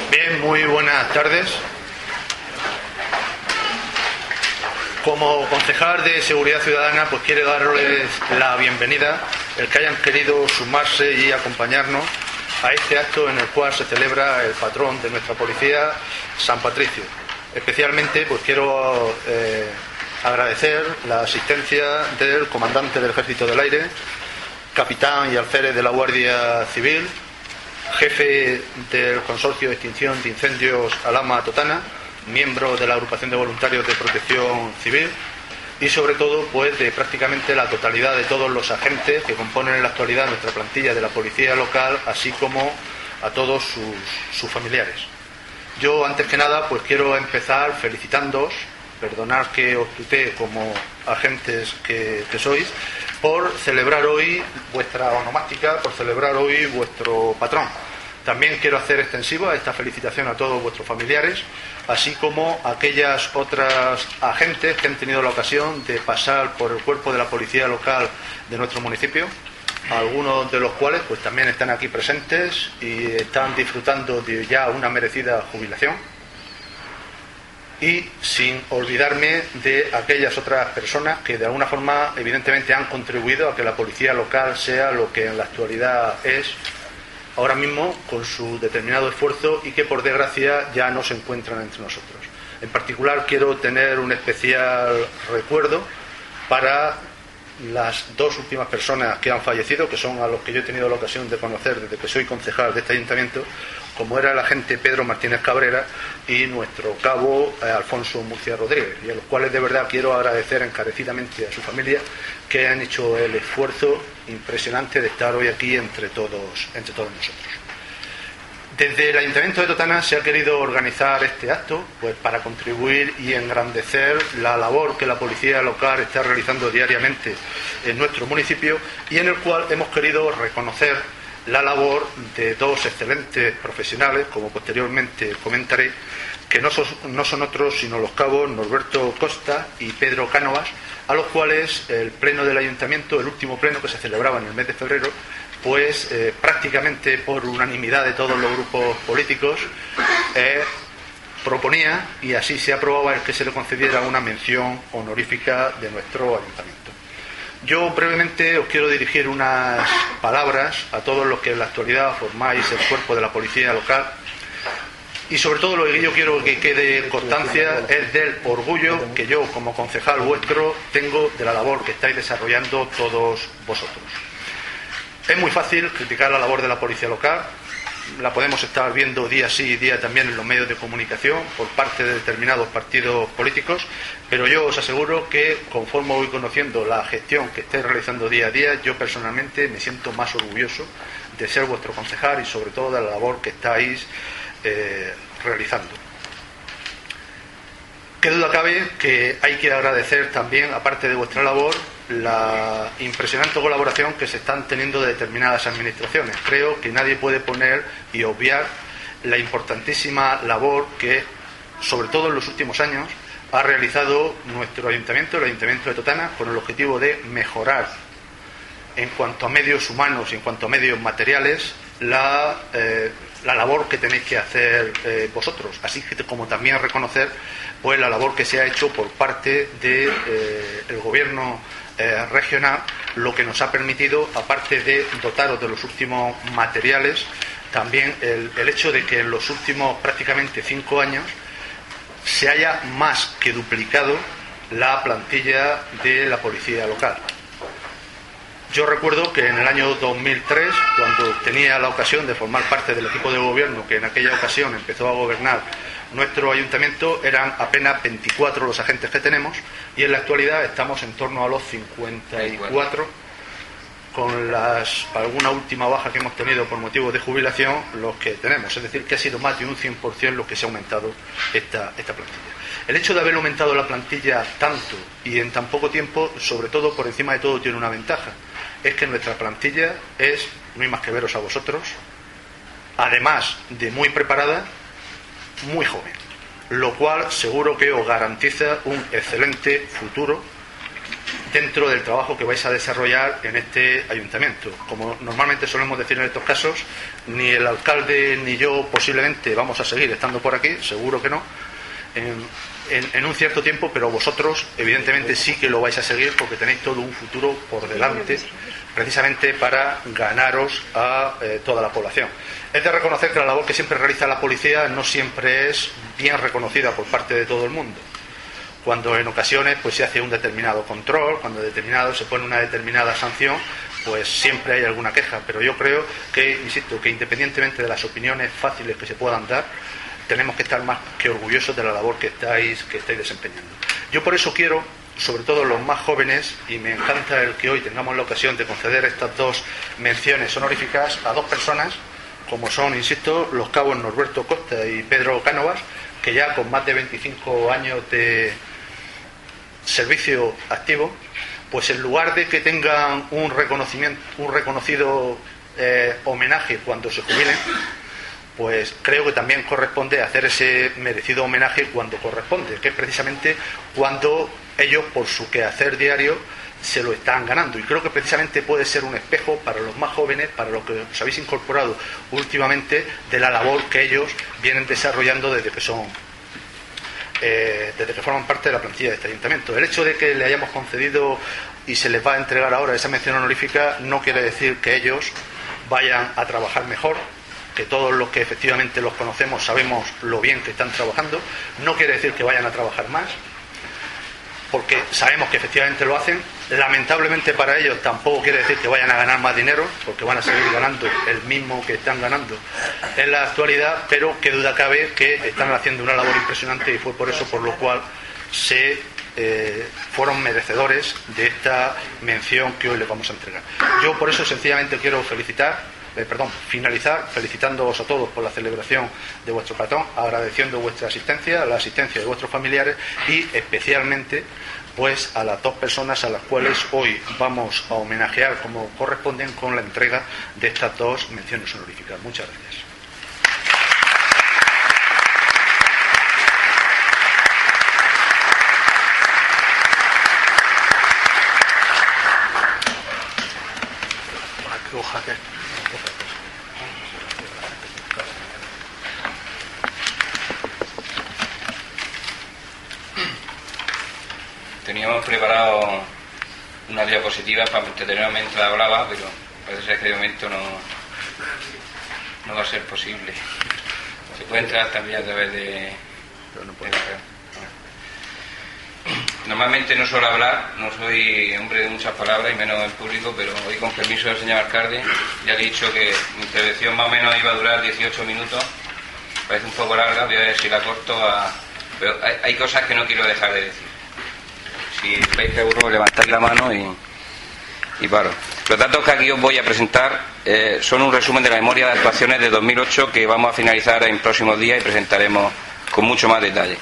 Bien, muy buenas tardes. Como concejal de Seguridad Ciudadana, pues quiero darles la bienvenida, el que hayan querido sumarse y acompañarnos a este acto en el cual se celebra el patrón de nuestra policía, San Patricio. Especialmente, pues quiero agradecer la asistencia del comandante del Ejército del Aire, capitán y alférez de la Guardia Civil, jefe del Consorcio de Extinción de Incendios Alhama Totana, miembro de la Agrupación de Voluntarios de Protección Civil y sobre todo pues de prácticamente la totalidad de todos los agentes que componen en la actualidad nuestra plantilla de la policía local, así como a todos sus familiares. Yo antes que nada pues quiero empezar felicitándoos, perdonad que os tutee como agentes que sois, por celebrar hoy vuestra onomástica, por celebrar hoy vuestro patrón. También quiero hacer extensiva esta felicitación a todos vuestros familiares, así como a aquellas otras agentes que han tenido la ocasión de pasar por el cuerpo de la policía local de nuestro municipio, algunos de los cuales pues también están aquí presentes y están disfrutando de ya una merecida jubilación. Y sin olvidarme de aquellas otras personas que de alguna forma evidentemente han contribuido a que la policía local sea lo que en la actualidad es ahora mismo, con su determinado esfuerzo, y que por desgracia ya no se encuentran entre nosotros. En particular quiero tener un especial recuerdo para las dos últimas personas que han fallecido, que son a los que yo he tenido la ocasión de conocer desde que soy concejal de este ayuntamiento, como era el agente Pedro Martínez Cabrera y nuestro cabo Alfonso Murcia Rodríguez, y a los cuales de verdad quiero agradecer encarecidamente a su familia que han hecho el esfuerzo impresionante de estar hoy aquí entre todos nosotros. Desde el Ayuntamiento de Totana se ha querido organizar este acto pues para contribuir y engrandecer la labor que la policía local está realizando diariamente en nuestro municipio y en el cual hemos querido reconocer la labor de dos excelentes profesionales, como posteriormente comentaré, que no son otros sino los cabos Norberto Costa y Pedro Cánovas, a los cuales el pleno del ayuntamiento, el último pleno que se celebraba en el mes de febrero, pues prácticamente por unanimidad de todos los grupos políticos proponía, y así se aprobaba, el que se le concediera una mención honorífica de nuestro ayuntamiento. Yo brevemente os quiero dirigir unas palabras a todos los que en la actualidad formáis el cuerpo de la policía local, y sobre todo lo que yo quiero que quede constancia es del orgullo que yo como concejal vuestro tengo de la labor que estáis desarrollando todos vosotros. Es muy fácil criticar la labor de la policía local, la podemos estar viendo día sí y día también en los medios de comunicación por parte de determinados partidos políticos, pero yo os aseguro que conforme voy conociendo la gestión que estáis realizando día a día, yo personalmente me siento más orgulloso de ser vuestro concejal y sobre todo de la labor que estáis realizando. Qué duda cabe que hay que agradecer también, aparte de vuestra labor, la impresionante colaboración que se están teniendo de determinadas administraciones. Creo que nadie puede poner y obviar la importantísima labor que, sobre todo en los últimos años, ha realizado nuestro ayuntamiento, el Ayuntamiento de Totana, con el objetivo de mejorar en cuanto a medios humanos y en cuanto a medios materiales la labor que tenéis que hacer vosotros, así que como también reconocer pues la labor que se ha hecho por parte del gobierno regional, lo que nos ha permitido, aparte de dotaros de los últimos materiales, también el hecho de que en los últimos prácticamente 5 años se haya más que duplicado la plantilla de la policía local. Yo recuerdo que en el año 2003, cuando tenía la ocasión de formar parte del equipo de gobierno que en aquella ocasión empezó a gobernar nuestro ayuntamiento, eran apenas 24 los agentes que tenemos, y en la actualidad estamos en torno a los 54, con alguna última baja que hemos tenido por motivo de jubilación, los que tenemos. Es decir, que ha sido más de un 100% lo que se ha aumentado esta plantilla. El hecho de haber aumentado la plantilla tanto y en tan poco tiempo, sobre todo, por encima de todo, tiene una ventaja. Es que nuestra plantilla es, no hay más que veros a vosotros, además de muy preparada, muy joven, lo cual seguro que os garantiza un excelente futuro dentro del trabajo que vais a desarrollar en este ayuntamiento. Como normalmente solemos decir en estos casos, ni el alcalde ni yo posiblemente vamos a seguir estando por aquí, seguro que no, en un cierto tiempo, pero vosotros evidentemente sí que lo vais a seguir porque tenéis todo un futuro por delante, precisamente para ganaros a toda la población. Es de reconocer que la labor que siempre realiza la policía no siempre es bien reconocida por parte de todo el mundo. Cuando en ocasiones pues se hace un determinado control, cuando determinado se pone una determinada sanción, pues siempre hay alguna queja. Pero yo creo que, insisto, que independientemente de las opiniones fáciles que se puedan dar, tenemos que estar más que orgullosos de la labor que estáis desempeñando. Yo por eso quiero, sobre todo los más jóvenes, y me encanta el que hoy tengamos la ocasión de conceder estas dos menciones honoríficas a dos personas, como son, insisto, los cabos Norberto Costa y Pedro Cánovas, que ya con más de 25 años de servicio activo, pues en lugar de que tengan un reconocido homenaje cuando se jubilen, pues creo que también corresponde hacer ese merecido homenaje cuando corresponde, que es precisamente cuando ellos, por su quehacer diario, se lo están ganando. Y creo que precisamente puede ser un espejo para los más jóvenes, para los que os habéis incorporado últimamente, de la labor que ellos vienen desarrollando desde que forman parte de la plantilla de este ayuntamiento. El hecho de que le hayamos concedido y se les va a entregar ahora esa mención honorífica no quiere decir que ellos vayan a trabajar mejor, que todos los que efectivamente los conocemos sabemos lo bien que están trabajando. No quiere decir que vayan a trabajar más, porque sabemos que efectivamente lo hacen. Lamentablemente para ellos tampoco quiere decir que vayan a ganar más dinero, porque van a seguir ganando el mismo que están ganando en la actualidad, pero qué duda cabe que están haciendo una labor impresionante, y fue por eso por lo cual fueron merecedores de esta mención que hoy les vamos a entregar. Yo por eso sencillamente quiero finalizar felicitándoos a todos por la celebración de vuestro platón, agradeciendo vuestra asistencia, la asistencia de vuestros familiares, y especialmente pues a las dos personas a las cuales hoy vamos a homenajear como corresponden con la entrega de estas dos menciones honoríficas. Muchas gracias. Teníamos preparado una diapositiva para entretenernos mientras hablaba, pero parece ser que de momento no va a ser posible. Se puede entrar también a través de la red. Normalmente no suelo hablar, no soy hombre de muchas palabras y menos en público, pero hoy, con permiso del señor alcalde, ya he dicho que mi intervención más o menos iba a durar 18 minutos. Parece un poco larga, voy a ver si la corto pero hay cosas que no quiero dejar de decir. Si veis que uno, levantáis la mano y paro. Los datos que aquí os voy a presentar son un resumen de la memoria de actuaciones de 2008 que vamos a finalizar en próximos días y presentaremos con mucho más detalle.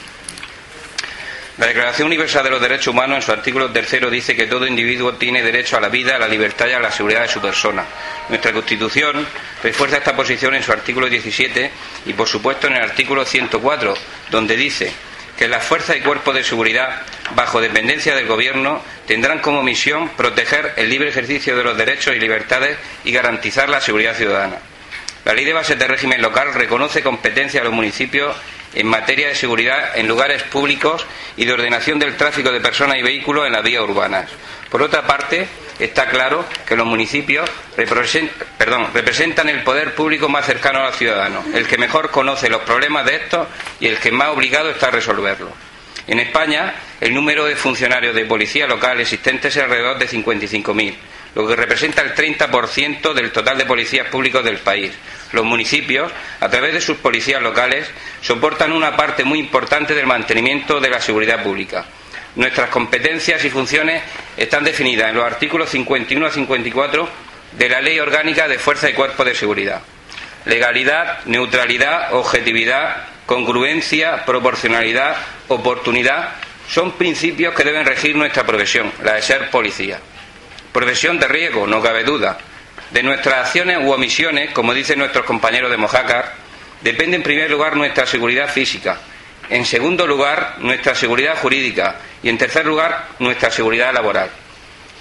La Declaración Universal de los Derechos Humanos, en su artículo 3, dice que todo individuo tiene derecho a la vida, a la libertad y a la seguridad de su persona. Nuestra Constitución refuerza esta posición en su artículo 17 y, por supuesto, en el artículo 104, donde dice que las fuerzas y cuerpos de seguridad, bajo dependencia del Gobierno, tendrán como misión proteger el libre ejercicio de los derechos y libertades y garantizar la seguridad ciudadana. La Ley de Bases de Régimen Local reconoce competencia a los municipios en materia de seguridad en lugares públicos y de ordenación del tráfico de personas y vehículos en las vías urbanas. Por otra parte, está claro que los municipios representan el poder público más cercano a los ciudadanos, el que mejor conoce los problemas de estos y el que más obligado está a resolverlos. En España, el número de funcionarios de policía local existentes es alrededor de 55.000, lo que representa el 30% del total de policías públicos del país. Los municipios, a través de sus policías locales, soportan una parte muy importante del mantenimiento de la seguridad pública. Nuestras competencias y funciones están definidas en los artículos 51 a 54 de la Ley Orgánica de Fuerzas y Cuerpos de Seguridad. Legalidad, neutralidad, objetividad, congruencia, proporcionalidad, oportunidad son principios que deben regir nuestra profesión, la de ser policía. Profesión de riesgo, no cabe duda. De nuestras acciones u omisiones, como dicen nuestros compañeros de Mojácar, depende en primer lugar nuestra seguridad física, en segundo lugar nuestra seguridad jurídica y en tercer lugar nuestra seguridad laboral.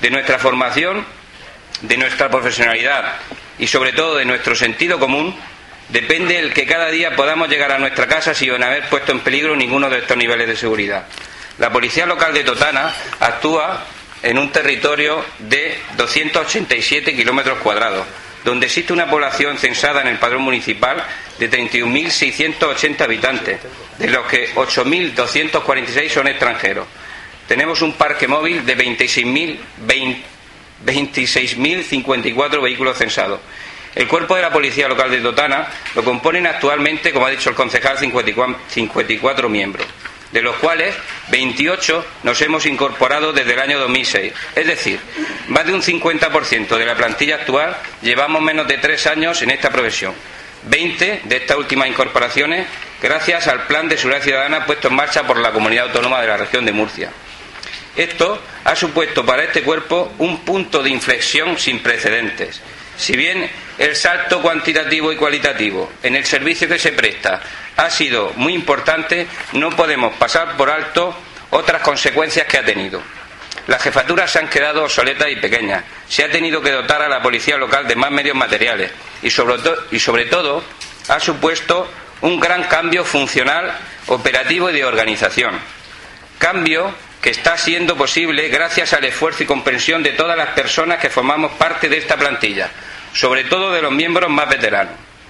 De nuestra formación, de nuestra profesionalidad y sobre todo de nuestro sentido común depende el que cada día podamos llegar a nuestra casa sin haber puesto en peligro ninguno de estos niveles de seguridad. La Policía Local de Totana actúa en un territorio de 287 kilómetros cuadrados, donde existe una población censada en el padrón municipal de 31.680 habitantes, de los que 8.246 son extranjeros. Tenemos un parque móvil de 26.054 vehículos censados. El cuerpo de la Policía Local de Totana lo componen actualmente, como ha dicho el concejal, 54 miembros, de los cuales 28 nos hemos incorporado desde el año 2006. Es decir, más de un 50% de la plantilla actual llevamos menos de 3 años en esta profesión. 20 de estas últimas incorporaciones gracias al Plan de Seguridad Ciudadana puesto en marcha por la Comunidad Autónoma de la Región de Murcia. Esto ha supuesto para este cuerpo un punto de inflexión sin precedentes. Si bien el salto cuantitativo y cualitativo en el servicio que se presta ha sido muy importante, no podemos pasar por alto otras consecuencias que ha tenido. Las jefaturas se han quedado obsoletas y pequeñas. Se ha tenido que dotar a la policía local de más medios materiales y sobre todo ha supuesto un gran cambio funcional, operativo y de organización. Cambio que está siendo posible gracias al esfuerzo y comprensión de todas las personas que formamos parte de esta plantilla, sobre todo de los miembros más veteranos.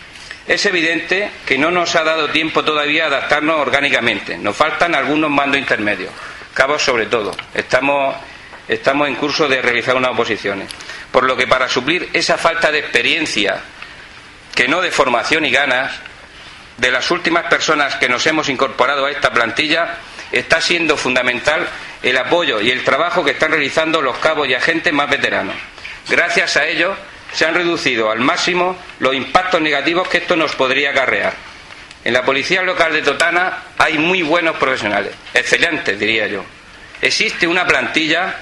Es evidente que no nos ha dado tiempo todavía a adaptarnos orgánicamente. Nos faltan algunos mandos intermedios, cabos sobre todo. Estamos en curso de realizar unas oposiciones. Por lo que para suplir esa falta de experiencia, que no de formación y ganas, de las últimas personas que nos hemos incorporado a esta plantilla, está siendo fundamental el apoyo y el trabajo que están realizando los cabos y agentes más veteranos. Gracias a ello se han reducido al máximo los impactos negativos que esto nos podría acarrear. En la Policía Local de Totana hay muy buenos profesionales, excelentes diría yo. Existe una plantilla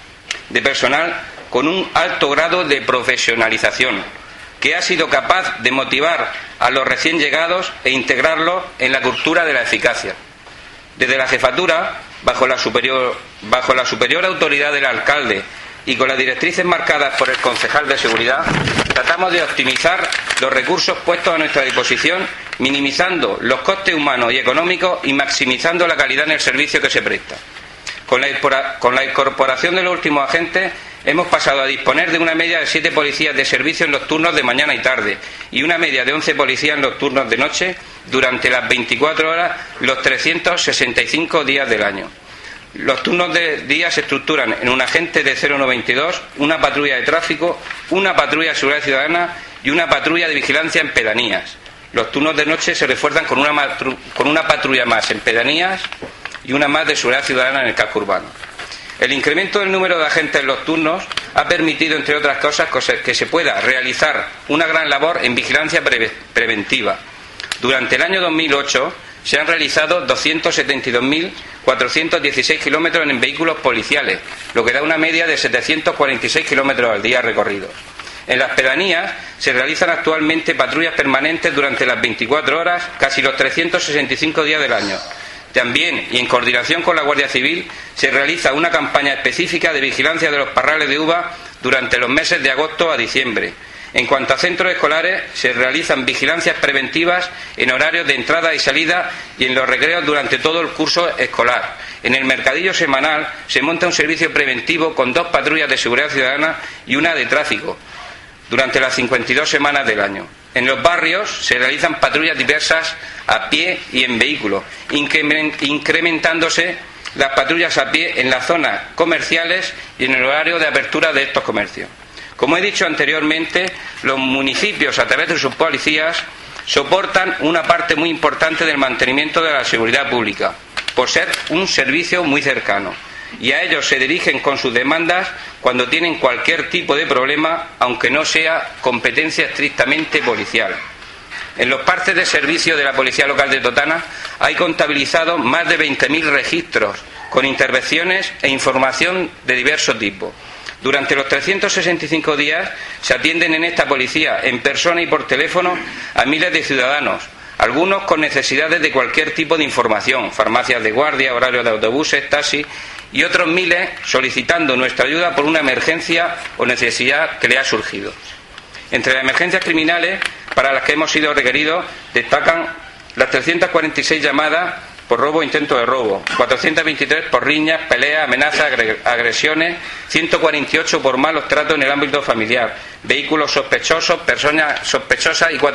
de personal con un alto grado de profesionalización, que ha sido capaz de motivar a los recién llegados e integrarlos en la cultura de la eficacia. Desde la jefatura, bajo la superior autoridad del alcalde y con las directrices marcadas por el concejal de seguridad, tratamos de optimizar los recursos puestos a nuestra disposición, minimizando los costes humanos y económicos y maximizando la calidad en el servicio que se presta. Con la incorporación de los últimos agentes, hemos pasado a disponer de una media de 7 policías de servicio en los turnos de mañana y tarde y una media de 11 policías en los turnos de noche durante las 24 horas, los 365 días del año. Los turnos de día se estructuran en un agente de 092, una patrulla de tráfico, una patrulla de seguridad ciudadana y una patrulla de vigilancia en pedanías. Los turnos de noche se refuerzan con una patrulla más en pedanías y una más de seguridad ciudadana en el casco urbano. El incremento del número de agentes en los turnos ha permitido, entre otras cosas, que se pueda realizar una gran labor en vigilancia preventiva. Durante el año 2008 se han realizado 272.416 kilómetros en vehículos policiales, lo que da una media de 746 kilómetros al día recorridos. En las pedanías se realizan actualmente patrullas permanentes durante las 24 horas, casi los 365 días del año. También, y en coordinación con la Guardia Civil, se realiza una campaña específica de vigilancia de los parrales de uva durante los meses de agosto a diciembre. En cuanto a centros escolares, se realizan vigilancias preventivas en horarios de entrada y salida y en los recreos durante todo el curso escolar. En el mercadillo semanal se monta un servicio preventivo con 2 patrullas de seguridad ciudadana y una de tráfico durante las 52 semanas del año. En los barrios se realizan patrullas diversas a pie y en vehículos, incrementándose las patrullas a pie en las zonas comerciales y en el horario de apertura de estos comercios. Como he dicho anteriormente, los municipios, a través de sus policías, soportan una parte muy importante del mantenimiento de la seguridad pública, por ser un servicio muy cercano, y a ellos se dirigen con sus demandas cuando tienen cualquier tipo de problema, aunque no sea competencia estrictamente policial. En los partes de servicio de la Policía Local de Totana hay contabilizados más de 20.000 registros con intervenciones e información de diverso tipo. Durante los 365 días se atienden en esta policía, en persona y por teléfono, a miles de ciudadanos, algunos con necesidades de cualquier tipo de información, farmacias de guardia, horarios de autobuses, taxis, y otros miles solicitando nuestra ayuda por una emergencia o necesidad que le ha surgido. Entre las emergencias criminales para las que hemos sido requeridos destacan las 346 llamadas por robo o intento de robo, 423 por riñas, peleas, amenazas, agresiones, 148 por malos tratos en el ámbito familiar, vehículos sospechosos, personas sospechosas y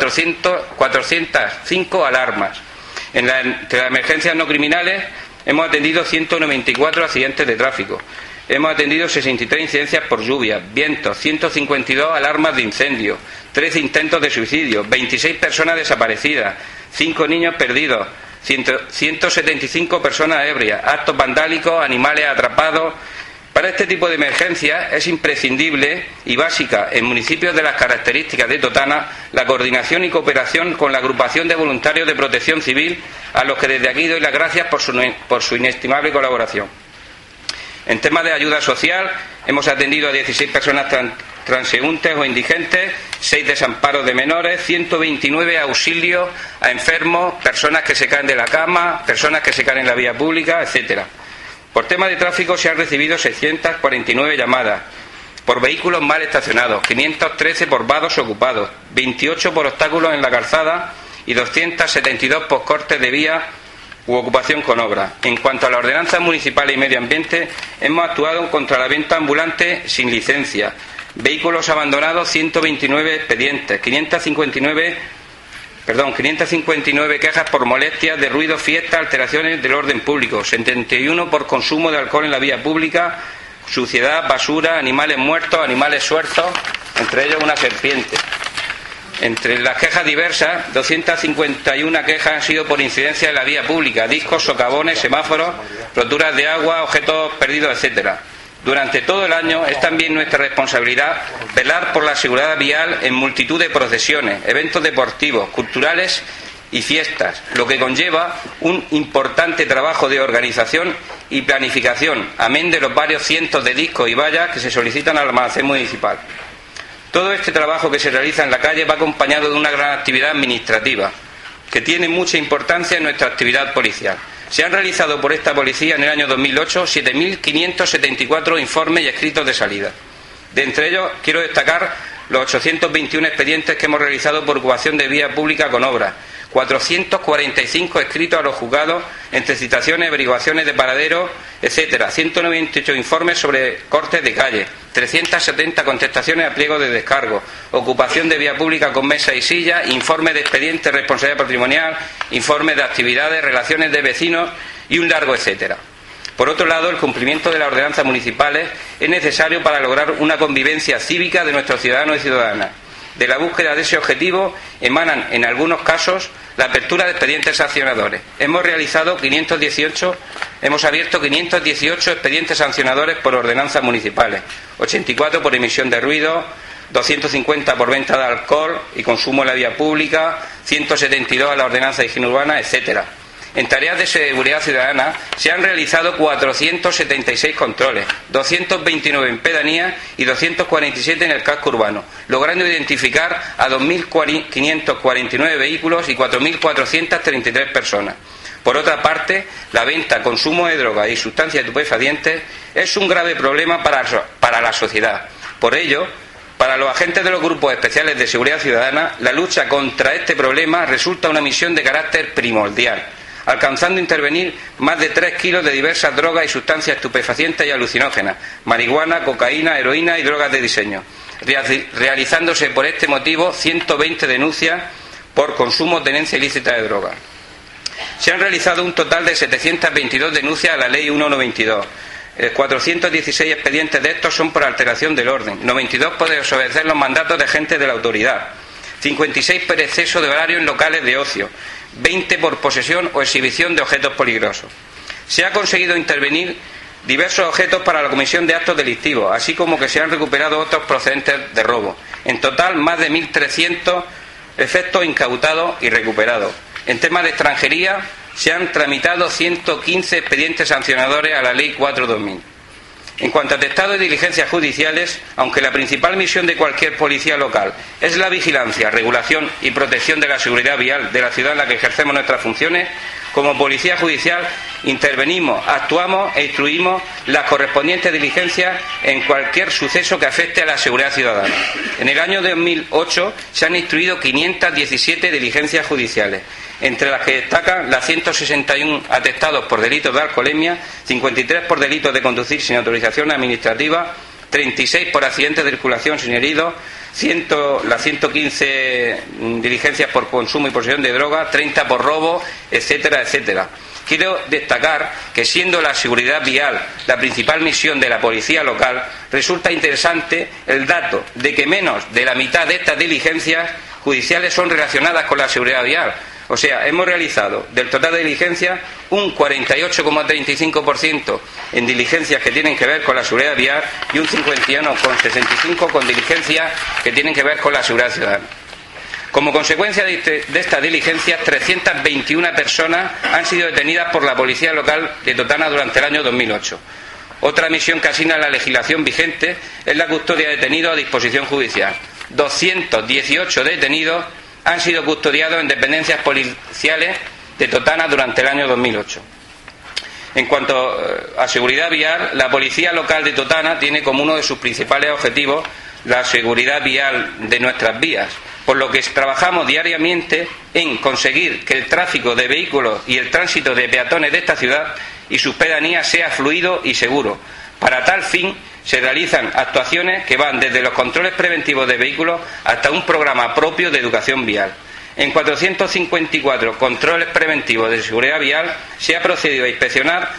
405 alarmas. Entre las emergencias no criminales hemos atendido 194 accidentes de tráfico, hemos atendido 63 incidencias por lluvia, vientos, 152 alarmas de incendio, 13 intentos de suicidio, 26 personas desaparecidas, 5 niños perdidos, 175 personas ebrias, actos vandálicos, animales atrapados. Para este tipo de emergencias es imprescindible y básica en municipios de las características de Totana la coordinación y cooperación con la agrupación de voluntarios de protección civil, a los que desde aquí doy las gracias por su inestimable colaboración. En temas de ayuda social hemos atendido a 16 personas transeúntes o indigentes, 6 desamparos de menores, 129 auxilios a enfermos, personas que se caen de la cama, personas que se caen en la vía pública, etcétera. Por tema de tráfico se han recibido 649 llamadas por vehículos mal estacionados, 513 por vados ocupados, 28 por obstáculos en la calzada y 272 por cortes de vía u ocupación con obra. En cuanto a la ordenanza municipal y medio ambiente, hemos actuado contra la venta ambulante sin licencia, vehículos abandonados, 129 expedientes, 559 quejas por molestias de ruido, fiestas, alteraciones del orden público, 71 por consumo de alcohol en la vía pública, suciedad, basura, animales muertos, animales sueltos, entre ellos una serpiente. Entre las quejas diversas, 251 quejas han sido por incidencias en la vía pública, discos, socavones, semáforos, roturas de agua, objetos perdidos, etcétera. Durante todo el año es también nuestra responsabilidad velar por la seguridad vial en multitud de procesiones, eventos deportivos, culturales y fiestas, lo que conlleva un importante trabajo de organización y planificación, amén de los varios cientos de discos y vallas que se solicitan al almacén municipal. Todo este trabajo que se realiza en la calle va acompañado de una gran actividad administrativa, que tiene mucha importancia en nuestra actividad policial. Se han realizado por esta policía en el año 2008 7.574 informes y escritos de salida. De entre ellos quiero destacar los 821 expedientes que hemos realizado por ocupación de vía pública con obra, 445 escritos a los juzgados entre citaciones, averiguaciones de paradero, etcétera, 198 informes sobre cortes de calle, 370 contestaciones a pliegos de descargo, ocupación de vía pública con mesa y silla, informes de expedientes, responsabilidad patrimonial, informes de actividades, relaciones de vecinos y un largo etcétera. Por otro lado, el cumplimiento de las ordenanzas municipales es necesario para lograr una convivencia cívica de nuestros ciudadanos y ciudadanas. De la búsqueda de ese objetivo emanan, en algunos casos, la apertura de expedientes sancionadores. Hemos abierto 518 expedientes sancionadores por ordenanzas municipales, 84 por emisión de ruido, 250 por venta de alcohol y consumo en la vía pública, 172 a la ordenanza de higiene urbana, etcétera. En tareas de seguridad ciudadana se han realizado 476 controles, 229 en pedanías y 247 en el casco urbano, logrando identificar a 2.549 vehículos y 4.433 personas. Por otra parte, la venta, consumo de drogas y sustancias estupefacientes es un grave problema para la sociedad. Por ello, para los agentes de los grupos especiales de seguridad ciudadana, la lucha contra este problema resulta una misión de carácter primordial, alcanzando intervenir más de 3 kilos de diversas drogas y sustancias estupefacientes y alucinógenas, marihuana, cocaína, heroína y drogas de diseño, realizándose por este motivo 120 denuncias por consumo o tenencia ilícita de drogas. Se han realizado un total de 722 denuncias a la Ley 192. 416 expedientes de estos son por alteración del orden, 92 por desobedecer los mandatos de agentes de la autoridad, 56 por exceso de horario en locales de ocio, 20 por posesión o exhibición de objetos peligrosos. Se ha conseguido intervenir diversos objetos para la comisión de actos delictivos, así como que se han recuperado otros procedentes de robo. En total, más de 1.300 efectos incautados y recuperados. En temas de extranjería, se han tramitado 115 expedientes sancionadores a la Ley 4/2000. En cuanto a atestados y diligencias judiciales, aunque la principal misión de cualquier policía local es la vigilancia, regulación y protección de la seguridad vial de la ciudad en la que ejercemos nuestras funciones, como Policía Judicial, intervenimos, actuamos e instruimos las correspondientes diligencias en cualquier suceso que afecte a la seguridad ciudadana. En el año 2008 se han instruido 517 diligencias judiciales, entre las que destacan las 161 atestados por delitos de alcoholemia, 53 por delitos de conducir sin autorización administrativa, 36 por accidentes de circulación sin heridos, las 115 diligencias por consumo y posesión de drogas, 30 por robo, etcétera, etcétera. Quiero destacar que, siendo la seguridad vial la principal misión de la policía local, resulta interesante el dato de que menos de la mitad de estas diligencias judiciales son relacionadas con la seguridad vial. O sea, hemos realizado del total de diligencias un 48,35% en diligencias que tienen que ver con la seguridad vial y un 51,65% con diligencias que tienen que ver con la seguridad ciudadana. Como consecuencia de estas diligencias, 321 personas han sido detenidas por la Policía Local de Totana durante el año 2008. Otra misión que asigna la legislación vigente es la custodia de detenidos a disposición judicial. 218 detenidos han sido custodiados en dependencias policiales de Totana durante el año 2008. En cuanto a seguridad vial, la Policía Local de Totana tiene como uno de sus principales objetivos la seguridad vial de nuestras vías, por lo que trabajamos diariamente en conseguir que el tráfico de vehículos y el tránsito de peatones de esta ciudad y sus pedanías sea fluido y seguro. Para tal fin se realizan actuaciones que van desde los controles preventivos de vehículos hasta un programa propio de educación vial. En 454 controles preventivos de seguridad vial se ha procedido a inspeccionar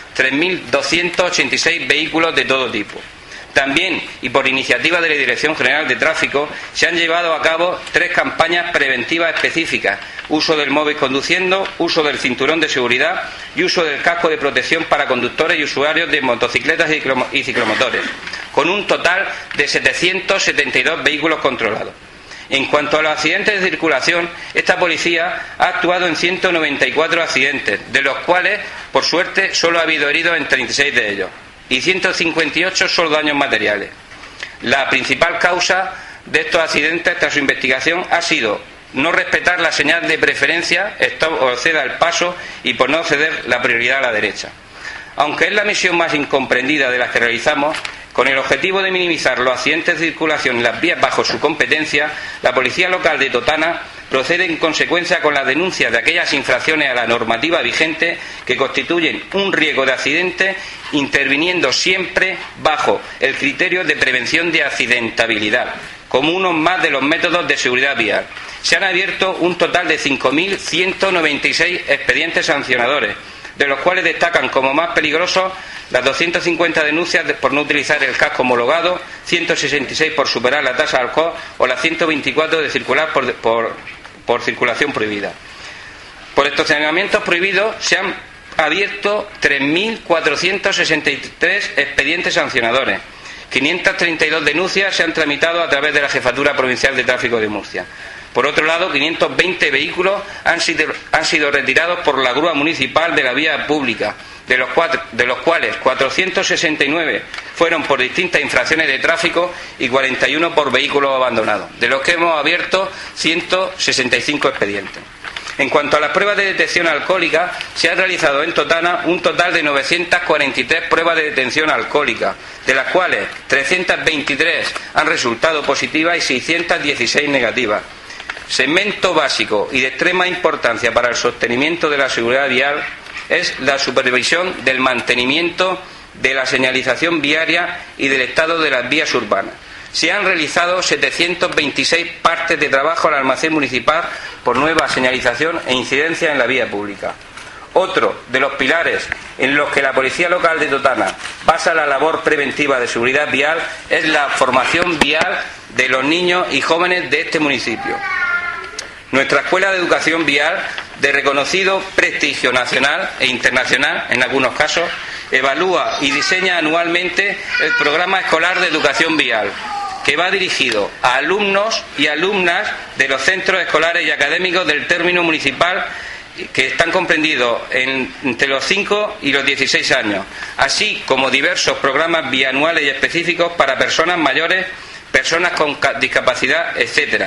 3.286 vehículos de todo tipo. También, y por iniciativa de la Dirección General de Tráfico, se han llevado a cabo 3 campañas preventivas específicas: uso del móvil conduciendo, uso del cinturón de seguridad y uso del casco de protección para conductores y usuarios de motocicletas y ciclomotores, con un total de 772 vehículos controlados. En cuanto a los accidentes de circulación, esta policía ha actuado en 194 accidentes, de los cuales, por suerte, solo ha habido heridos en 36 de ellos, y 158 solo daños materiales. La principal causa de estos accidentes, tras su investigación, ha sido no respetar la señal de preferencia, stop o ceda el paso, y por no ceder la prioridad a la derecha. Aunque es la misión más incomprendida de las que realizamos, con el objetivo de minimizar los accidentes de circulación en las vías bajo su competencia, la Policía Local de Totana procede en consecuencia con las denuncias de aquellas infracciones a la normativa vigente que constituyen un riesgo de accidente, interviniendo siempre bajo el criterio de prevención de accidentabilidad, como uno más de los métodos de seguridad vial. Se han abierto un total de 5.196 expedientes sancionadores, de los cuales destacan como más peligrosos las 250 denuncias por no utilizar el casco homologado, 166 por superar la tasa de alcohol o las 124 de circular por circulación prohibida. Por estacionamientos prohibidos se han abierto 3.463 expedientes sancionadores. 532 denuncias se han tramitado a través de la Jefatura Provincial de Tráfico de Murcia. Por otro lado, 520 vehículos han sido retirados por la grúa municipal de la vía pública, de los cuales 469 fueron por distintas infracciones de tráfico y 41 por vehículos abandonados, de los que hemos abierto 165 expedientes. En cuanto a las pruebas de detección alcohólica, se han realizado en Totana un total de 943 pruebas de detección alcohólica, de las cuales 323 han resultado positivas y 616 negativas. Segmento básico y de extrema importancia para el sostenimiento de la seguridad vial es la supervisión del mantenimiento de la señalización viaria y del estado de las vías urbanas. Se han realizado 726 partes de trabajo al almacén municipal por nueva señalización e incidencia en la vía pública. Otro de los pilares en los que la Policía Local de Totana basa la labor preventiva de seguridad vial es la formación vial de los niños y jóvenes de este municipio. Nuestra Escuela de Educación Vial, de reconocido prestigio nacional e internacional en algunos casos, evalúa y diseña anualmente el programa escolar de educación vial, que va dirigido a alumnos y alumnas de los centros escolares y académicos del término municipal, que están comprendidos entre los 5 y los 16 años, así como diversos programas bianuales y específicos para personas mayores, personas con discapacidad, etcétera,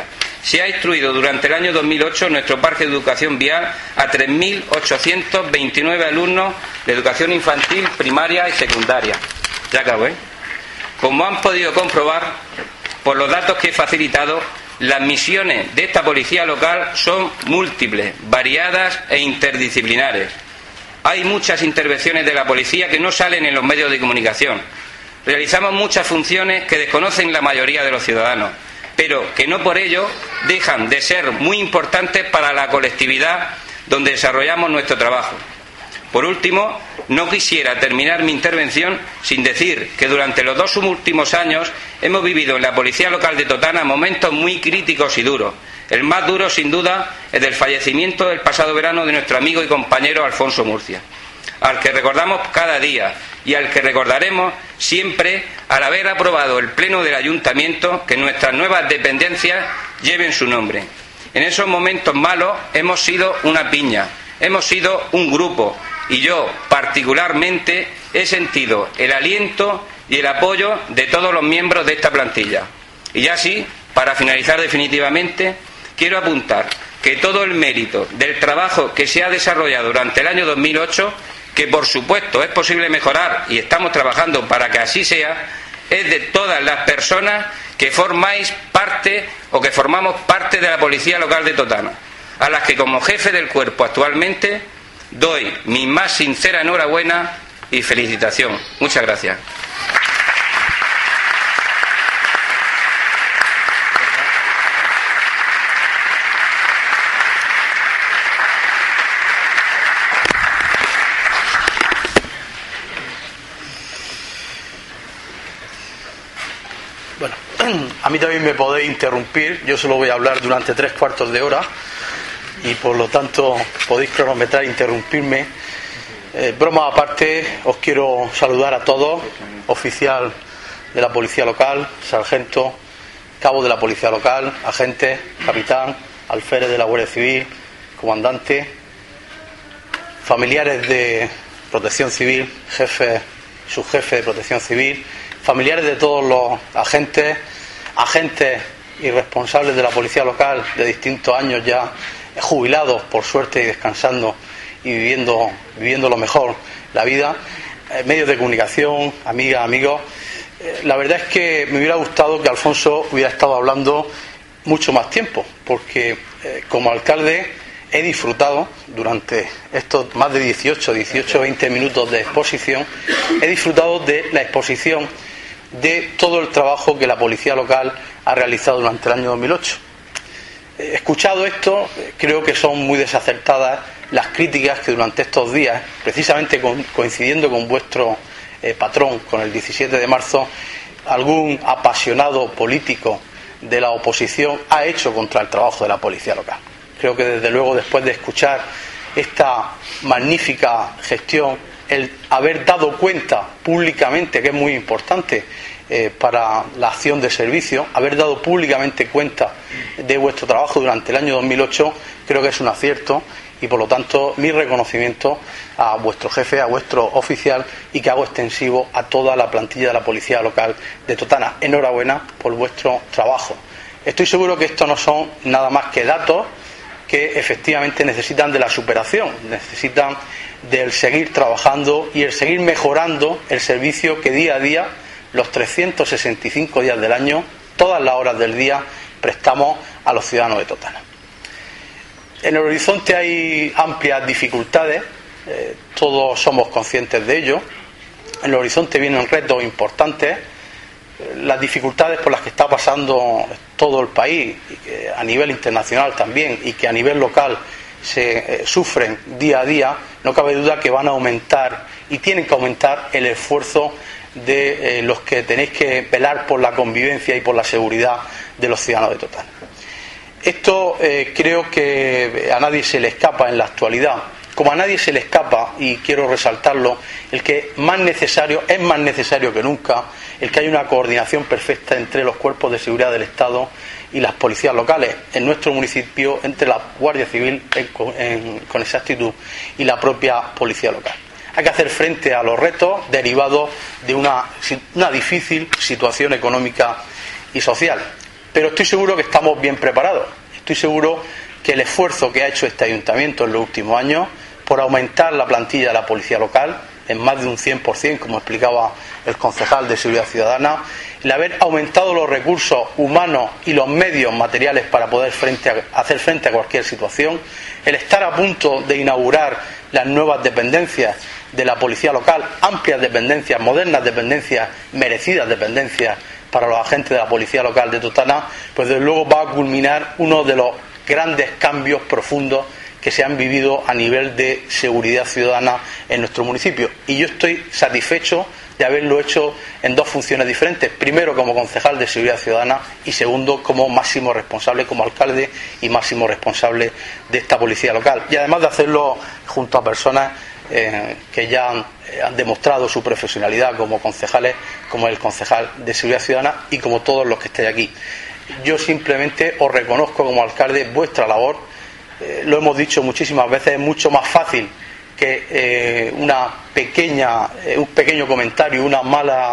se ha instruido durante el año 2008 en nuestro parque de educación vial a 3.829 alumnos de educación infantil, primaria y secundaria. Ya acabo, ¿eh? Como han podido comprobar por los datos que he facilitado, las misiones de esta policía local son múltiples, variadas e interdisciplinares. Hay muchas intervenciones de la policía que no salen en los medios de comunicación. Realizamos muchas funciones que desconocen la mayoría de los ciudadanos, pero que no por ello dejan de ser muy importantes para la colectividad donde desarrollamos nuestro trabajo. Por último, no quisiera terminar mi intervención sin decir que durante los 2 últimos años hemos vivido en la Policía Local de Totana momentos muy críticos y duros. El más duro, sin duda, es del fallecimiento del pasado verano de nuestro amigo y compañero Alfonso Murcia, al que recordamos cada día y al que recordaremos siempre al haber aprobado el Pleno del Ayuntamiento que nuestras nuevas dependencias lleven su nombre. En esos momentos malos hemos sido una piña, hemos sido un grupo, y yo particularmente he sentido el aliento y el apoyo de todos los miembros de esta plantilla. Y ya sí, para finalizar definitivamente, quiero apuntar que todo el mérito del trabajo que se ha desarrollado durante el año 2008, que por supuesto es posible mejorar y estamos trabajando para que así sea, es de todas las personas que formáis parte o que formamos parte de la Policía Local de Totana, a las que como jefe del cuerpo actualmente doy mi más sincera enhorabuena y felicitación. Muchas gracias. Bueno, a mí también me podéis interrumpir, yo solo voy a hablar durante 3/4 de hora y por lo tanto podéis cronometrar e interrumpirme. Broma aparte, os quiero saludar a todos, oficial de la Policía Local, sargento, cabo de la Policía Local, agente, capitán, alférez de la Guardia Civil, comandante, familiares de Protección Civil, jefe, subjefe de Protección Civil, familiares de todos los agentes y responsables de la Policía Local de distintos años ya jubilados por suerte y descansando y viviendo lo mejor la vida, medios de comunicación, amigas, amigos. La verdad es que me hubiera gustado que Alfonso hubiera estado hablando mucho más tiempo, porque como alcalde he disfrutado durante estos más de 20 minutos de exposición, he disfrutado de la exposición de todo el trabajo que la Policía Local ha realizado durante el año 2008. Escuchado esto, creo que son muy desacertadas las críticas que durante estos días, precisamente coincidiendo con vuestro patrón, con el 17 de marzo, algún apasionado político de la oposición ha hecho contra el trabajo de la Policía Local. Creo que desde luego, después de escuchar esta magnífica gestión, el haber dado cuenta públicamente, que es muy importante para la acción de servicio, haber dado públicamente cuenta de vuestro trabajo durante el año 2008, creo que es un acierto y por lo tanto mi reconocimiento a vuestro jefe, a vuestro oficial, y que hago extensivo a toda la plantilla de la Policía Local de Totana. Enhorabuena por vuestro trabajo. Estoy seguro que esto no son nada más que datos que efectivamente necesitan de la superación, necesitan del seguir trabajando y el seguir mejorando el servicio que día a día, los 365 días del año, todas las horas del día, prestamos a los ciudadanos de Totana. En el horizonte hay amplias dificultades, todos somos conscientes de ello. En el horizonte vienen retos importantes, las dificultades por las que está pasando todo el país, y que a nivel internacional también, y que a nivel local se sufren día a día, no cabe duda que van a aumentar y tienen que aumentar el esfuerzo de los que tenéis que velar por la convivencia y por la seguridad de los ciudadanos de Totana. Esto creo que a nadie se le escapa en la actualidad, como a nadie se le escapa, y quiero resaltarlo, el que es más necesario que nunca el que haya una coordinación perfecta entre los cuerpos de seguridad del Estado y las policías locales en nuestro municipio, entre la Guardia Civil con exactitud y la propia policía local. Hay que hacer frente a los retos derivados de una difícil situación económica y social. pero estoy seguro que estamos bien preparados. Estoy seguro que el esfuerzo que ha hecho este ayuntamiento en los últimos años por aumentar la plantilla de la policía local en más de un 100%, como explicaba el concejal de Seguridad Ciudadana, el haber aumentado los recursos humanos y los medios materiales para poder hacer frente a cualquier situación, el estar a punto de inaugurar las nuevas dependencias de la policía local, amplias dependencias, modernas dependencias, merecidas dependencias para los agentes de la policía local de Totana, pues desde luego va a culminar uno de los grandes cambios profundos que se han vivido a nivel de seguridad ciudadana en nuestro municipio. Y yo estoy satisfecho de haberlo hecho en dos funciones diferentes. Primero, como concejal de seguridad ciudadana, y segundo, como máximo responsable, como alcalde y máximo responsable de esta policía local. Y además de hacerlo junto a personas que ya han demostrado su profesionalidad como concejales, como el concejal de seguridad ciudadana y como todos los que estáis aquí. Yo simplemente os reconozco como alcalde vuestra labor. Lo hemos dicho muchísimas veces, es mucho más fácil que un pequeño comentario, un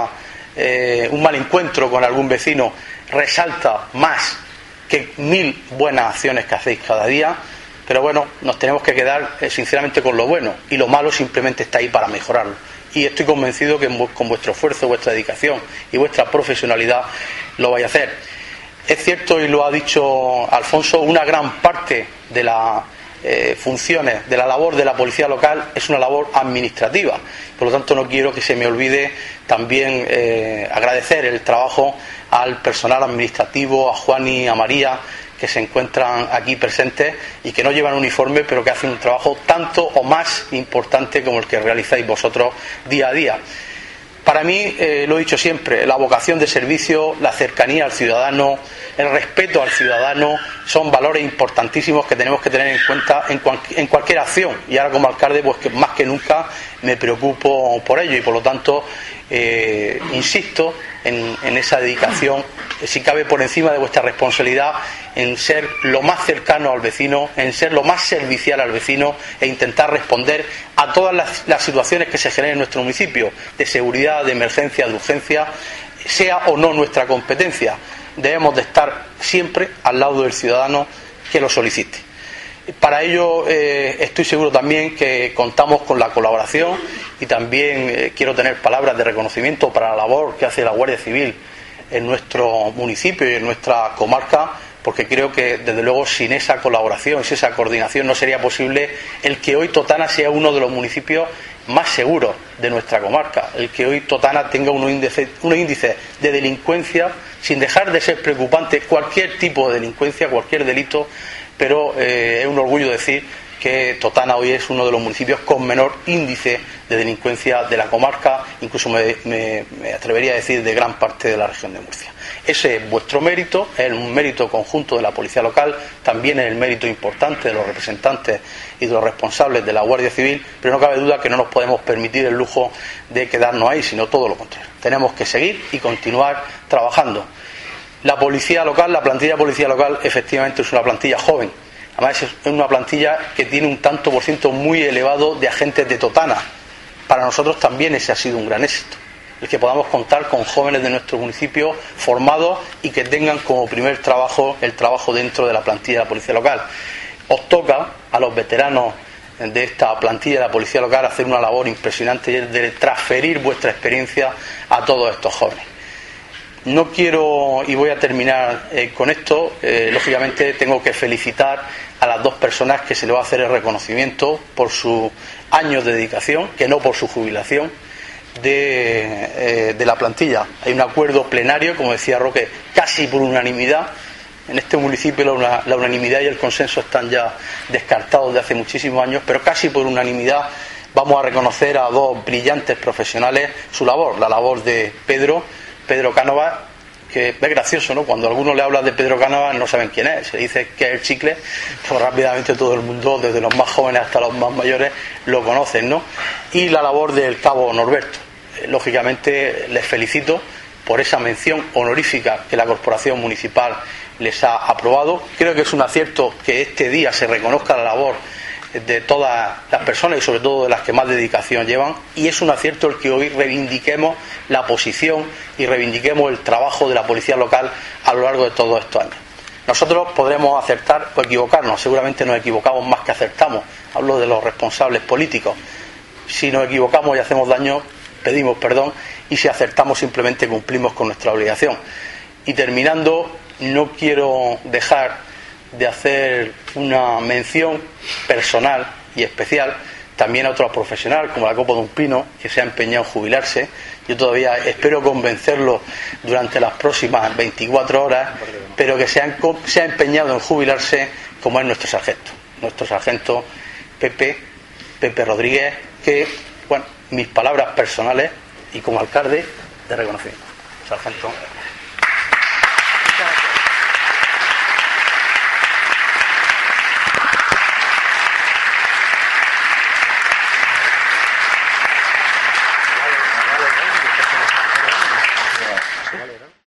mal encuentro con algún vecino resalta más que 1000 buenas acciones que hacéis cada día. Pero bueno, nos tenemos que quedar sinceramente con lo bueno, y lo malo simplemente está ahí para mejorarlo. Y estoy convencido que con vuestro esfuerzo, vuestra dedicación y vuestra profesionalidad lo vais a hacer. Es cierto, y lo ha dicho Alfonso, una gran parte de las funciones, de la labor de la policía local es una labor administrativa. Por lo tanto, no quiero que se me olvide también agradecer el trabajo al personal administrativo, a Juan y a María, que se encuentran aquí presentes y que no llevan uniforme, pero que hacen un trabajo tanto o más importante como el que realizáis vosotros día a día. Para mí, lo he dicho siempre, la vocación de servicio, la cercanía al ciudadano, el respeto al ciudadano son valores importantísimos que tenemos que tener en cuenta en cualquier acción. Y ahora como alcalde, pues que más que nunca me preocupo por ello y por lo tanto insisto en esa dedicación, si cabe por encima de vuestra responsabilidad, en ser lo más cercano al vecino, en ser lo más servicial al vecino e intentar responder a todas las situaciones que se generen en nuestro municipio, de seguridad, de emergencia, de urgencia, sea o no nuestra competencia. Debemos de estar siempre al lado del ciudadano que lo solicite. Para ello estoy seguro también que contamos con la colaboración y también quiero tener palabras de reconocimiento para la labor que hace la Guardia Civil en nuestro municipio y en nuestra comarca, porque creo que desde luego sin esa colaboración, sin esa coordinación no sería posible el que hoy Totana sea uno de los municipios más seguros de nuestra comarca, el que hoy Totana tenga unos índices de delincuencia, sin dejar de ser preocupante cualquier tipo de delincuencia, cualquier delito, pero es un orgullo decir que Totana hoy es uno de los municipios con menor índice de delincuencia de la comarca, incluso me atrevería a decir de gran parte de la región de Murcia. Ese es vuestro mérito, es un mérito conjunto de la policía local, también es el mérito importante de los representantes y de los responsables de la Guardia Civil, pero no cabe duda que no nos podemos permitir el lujo de quedarnos ahí, sino todo lo contrario. Tenemos que seguir y continuar trabajando. La policía local, la plantilla de policía local, efectivamente es una plantilla joven. Además es una plantilla que tiene un tanto por ciento muy elevado de agentes de Totana. Para nosotros también ese ha sido un gran éxito, el que podamos contar con jóvenes de nuestro municipio formados y que tengan como primer trabajo el trabajo dentro de la plantilla de la policía local. Os toca a los veteranos de esta plantilla de la policía local hacer una labor impresionante de transferir vuestra experiencia a todos estos jóvenes. No quiero, y voy a terminar con esto, lógicamente tengo que felicitar a las dos personas que se le va a hacer el reconocimiento por sus años de dedicación, que no por su jubilación, de la plantilla. Hay un acuerdo plenario, como decía Roque, casi por unanimidad. En este municipio la unanimidad y el consenso están ya descartados de hace muchísimos años, pero casi por unanimidad vamos a reconocer a dos brillantes profesionales su labor, la labor de Pedro Cánovas, que es gracioso, ¿no? Cuando a alguno le habla de Pedro Cánovas no saben quién es, se dice que es el chicle, pues rápidamente todo el mundo, desde los más jóvenes hasta los más mayores, lo conocen, ¿no? Y la labor del cabo Norberto. Lógicamente les felicito por esa mención honorífica que la Corporación Municipal les ha aprobado. Creo que es un acierto que este día se reconozca la labor de todas las personas y sobre todo de las que más dedicación llevan, y es un acierto el que hoy reivindiquemos la posición y reivindiquemos el trabajo de la policía local a lo largo de todos estos años. Nosotros podremos acertar o equivocarnos, seguramente nos equivocamos más que acertamos, hablo de los responsables políticos. Si nos equivocamos y hacemos daño, pedimos perdón, y si acertamos simplemente cumplimos con nuestra obligación. Y terminando, no quiero dejar de hacer una mención personal y especial también a otro profesional como la Copa de un Pino, que se ha empeñado en jubilarse. Yo todavía espero convencerlo durante las próximas 24 horas, pero que se ha empeñado en jubilarse, como es nuestro sargento Pepe Rodríguez, que, bueno, mis palabras personales y como alcalde de reconocimiento. Sargento.